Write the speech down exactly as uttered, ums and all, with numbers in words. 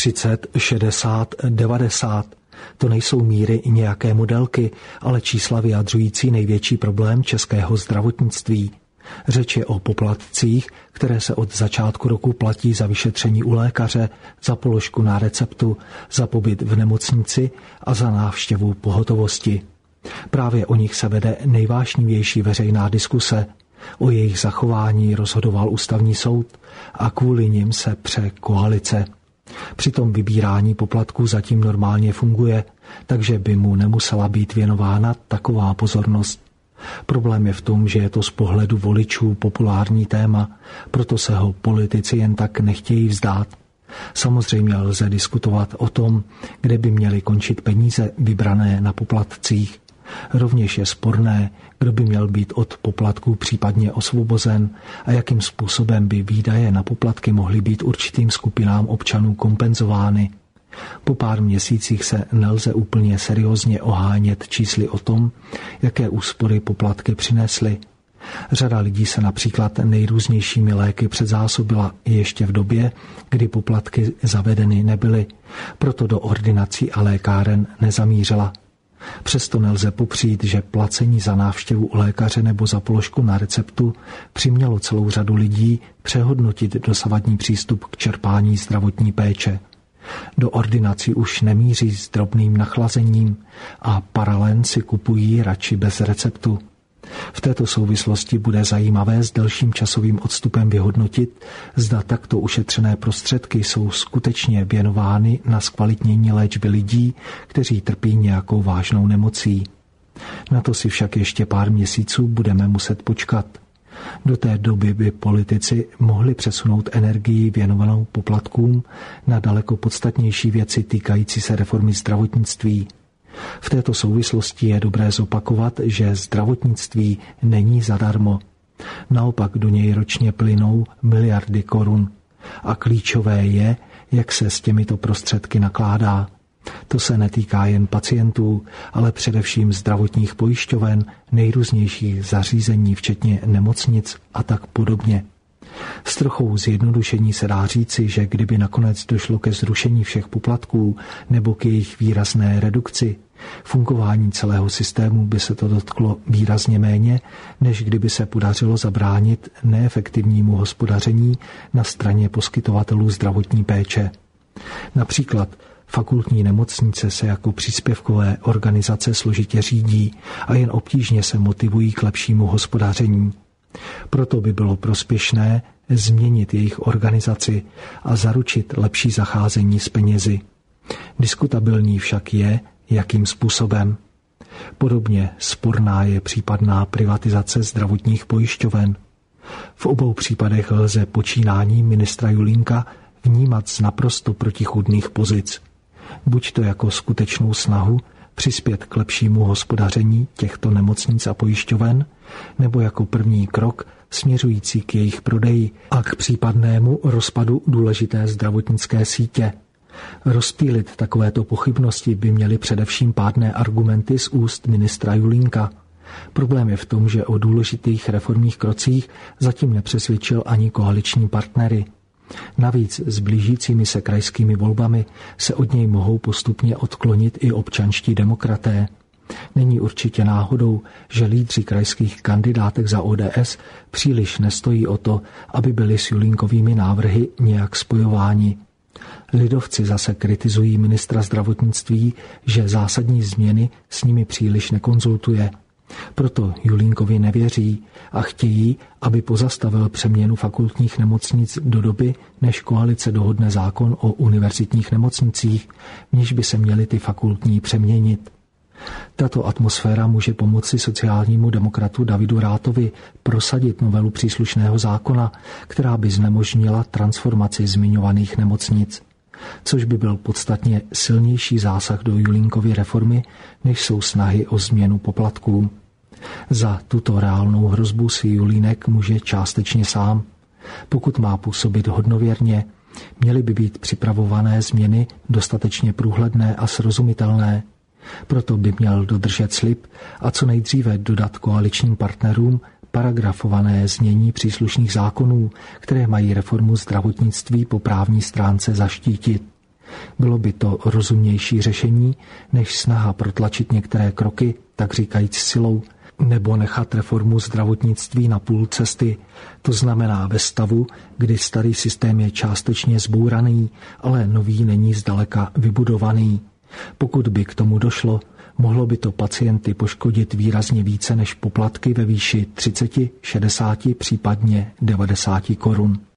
třicet, šedesát, devadesát. To nejsou míry nějaké modelky, ale čísla vyjadřující největší problém českého zdravotnictví. Řeč je o poplatcích, které se od začátku roku platí za vyšetření u lékaře, za položku na receptu, za pobyt v nemocnici a za návštěvu pohotovosti. Právě o nich se vede nejvášnivější veřejná diskuse. O jejich zachování rozhodoval ústavní soud a kvůli nim se pře koalice. Přitom vybírání poplatků zatím normálně funguje, takže by mu nemusela být věnována taková pozornost. Problém je v tom, že je to z pohledu voličů populární téma, proto se ho politici jen tak nechtějí vzdát. Samozřejmě lze diskutovat o tom, kde by měly končit peníze vybrané na poplatcích. Rovněž je sporné, kdo by měl být od poplatků případně osvobozen a jakým způsobem by výdaje na poplatky mohly být určitým skupinám občanů kompenzovány. Po pár měsících se nelze úplně seriózně ohánět čísly o tom, jaké úspory poplatky přinesly. Řada lidí se například nejrůznějšími léky předzásobila ještě v době, kdy poplatky zavedeny nebyly, proto do ordinací a lékáren nezamířila. Přesto nelze popřít, že placení za návštěvu u lékaře nebo za položku na receptu přimělo celou řadu lidí přehodnotit dosavadní přístup k čerpání zdravotní péče. Do ordinací už nemíří s drobným nachlazením a paralen si kupují radši bez receptu. V této souvislosti bude zajímavé s delším časovým odstupem vyhodnotit, zda takto ušetřené prostředky jsou skutečně věnovány na zkvalitnění léčby lidí, kteří trpí nějakou vážnou nemocí. Na to si však ještě pár měsíců budeme muset počkat. Do té doby by politici mohli přesunout energii věnovanou poplatkům na daleko podstatnější věci týkající se reformy zdravotnictví. V této souvislosti je dobré zopakovat, že zdravotnictví není zadarmo. Naopak do něj ročně plynou miliardy korun. A klíčové je, jak se s těmito prostředky nakládá. To se netýká jen pacientů, ale především zdravotních pojišťoven, nejrůznějších zařízení, včetně nemocnic a tak podobně. S trochou zjednodušení se dá říci, že kdyby nakonec došlo ke zrušení všech poplatků nebo k jejich výrazné redukci, fungování celého systému by se to dotklo výrazně méně, než kdyby se podařilo zabránit neefektivnímu hospodaření na straně poskytovatelů zdravotní péče. Například fakultní nemocnice se jako příspěvkové organizace složitě řídí a jen obtížně se motivují k lepšímu hospodaření. Proto by bylo prospěšné změnit jejich organizaci a zaručit lepší zacházení s penězi. Diskutabilní však je, jakým způsobem. Podobně sporná je případná privatizace zdravotních pojišťoven. V obou případech lze počínání ministra Julínka vnímat z naprosto protichůdných pozic. Buď to jako skutečnou snahu přispět k lepšímu hospodaření těchto nemocnic a pojišťoven, nebo jako první krok směřující k jejich prodeji a k případnému rozpadu důležité zdravotnické sítě. Rozptýlit takovéto pochybnosti by měly především pádné argumenty z úst ministra Julínka. Problém je v tom, že o důležitých reformních krocích zatím nepřesvědčil ani koaliční partnery. Navíc s blížícími se krajskými volbami se od něj mohou postupně odklonit i občanští demokraté. Není určitě náhodou, že lídři krajských kandidátek za O D S příliš nestojí o to, aby byli s Julínkovými návrhy nějak spojováni. Lidovci zase kritizují ministra zdravotnictví, že zásadní změny s nimi příliš nekonzultuje. Proto Julínkovi nevěří a chtějí, aby pozastavil přeměnu fakultních nemocnic do doby, než koalice dohodne zákon o univerzitních nemocnicích, v níž by se měly ty fakultní přeměnit. Tato atmosféra může pomoci sociálnímu demokratu Davidu Rátovi prosadit novelu příslušného zákona, která by znemožnila transformaci zmiňovaných nemocnic, což by byl podstatně silnější zásah do Julínkovy reformy, než jsou snahy o změnu poplatků. Za tuto reálnou hrozbu si Julínek může částečně sám. Pokud má působit hodnověrně, měly by být připravované změny dostatečně průhledné a srozumitelné. Proto by měl dodržet slib a co nejdříve dodat koaličním partnerům paragrafované znění příslušných zákonů, které mají reformu zdravotnictví po právní stránce zaštítit. Bylo by to rozumnější řešení, než snaha protlačit některé kroky, tak říkajíc silou, nebo nechat reformu zdravotnictví na půl cesty, to znamená ve stavu, kdy starý systém je částečně zbouraný, ale nový není zdaleka vybudovaný. Pokud by k tomu došlo, mohlo by to pacienty poškodit výrazně více než poplatky ve výši třicet, šedesát, případně devadesát korun.